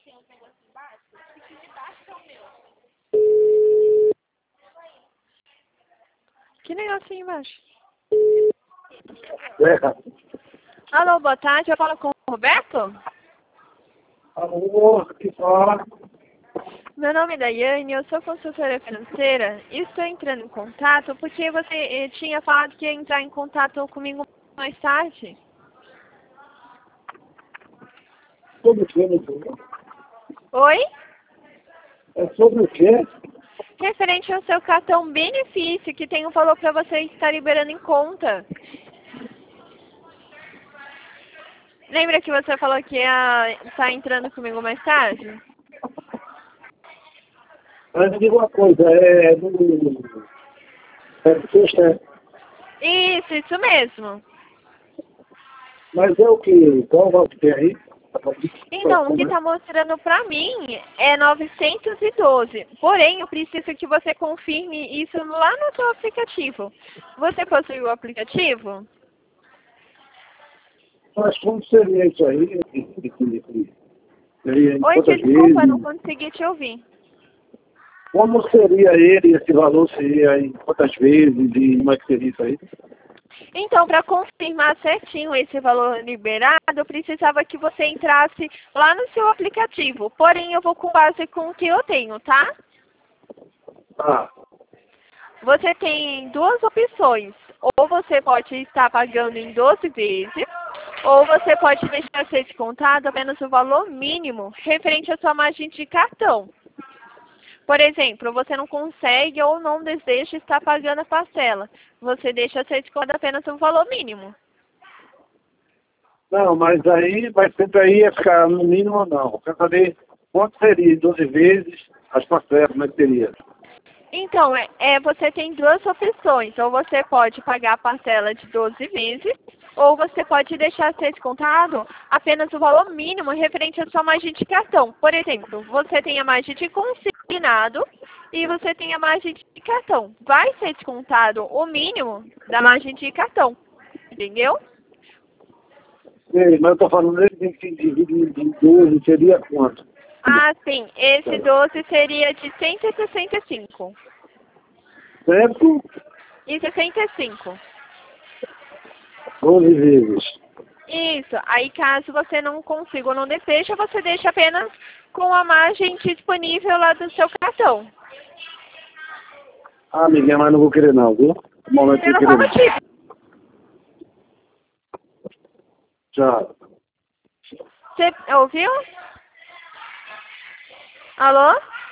Que negocinho embaixo? É. Alô, boa tarde. Eu falo com o Roberto? Alô, que fala? Meu nome é Daiane, eu sou consultora financeira e estou entrando em contato porque você tinha falado que ia entrar em contato comigo mais tarde. Sobre o quê, meu filho? Oi? É sobre o quê? Referente ao seu cartão benefício que tem um valor para você estar liberando em conta. Lembra que você falou que ia estar entrando comigo mais tarde? Mas me diga uma coisa, é do... É do sexta, é? Isso mesmo. Mas é o que? Qual o valor que tem aí? Então, o que está mostrando para mim é 912. Porém, eu preciso que você confirme isso lá no seu aplicativo. Você possui o aplicativo? Mas como seria isso aí? Seria em Oi, quantas desculpa, não vezes? consegui te ouvir. Como seria ele, esse valor seria em quantas vezes e como é que seria isso aí? Então, para confirmar certinho esse valor liberado, eu precisava que você entrasse lá no seu aplicativo. Porém, eu vou com base com o que eu tenho, tá? Ah, Você tem duas opções. Ou você pode estar pagando em 12 vezes, ou você pode deixar ser descontado apenas o valor mínimo referente à sua margem de cartão. Por exemplo, você não consegue ou não deseja estar pagando a parcela. Você deixa ser descontado apenas o valor mínimo. não, mas aí, mas sempre aí ia ficar no mínimo ou não. Quer saber quanto seria 12 vezes as parcelas, como é que seria? Então, você tem duas opções. Ou você pode pagar a parcela de 12 vezes, ou você pode deixar ser descontado apenas o valor mínimo referente à sua margem de cartão. Por exemplo, você tem a margem de consignado e você tem a margem de cartão. Vai ser descontado o mínimo da margem de cartão. Entendeu? Ei, mas eu estou falando dele que divide em 12, seria quanto? Ah, sim. Esse 12 seria de 165. Certo? E 65. 12 vezes. Isso. Aí, caso você não consiga ou não deseja, você deixa apenas com a margem disponível lá do seu cartão. Ah, amiguinha, mas não vou querer não, viu? No momento Pelo não vou qual querer não. motivo? Tchau. Você ouviu? Alô?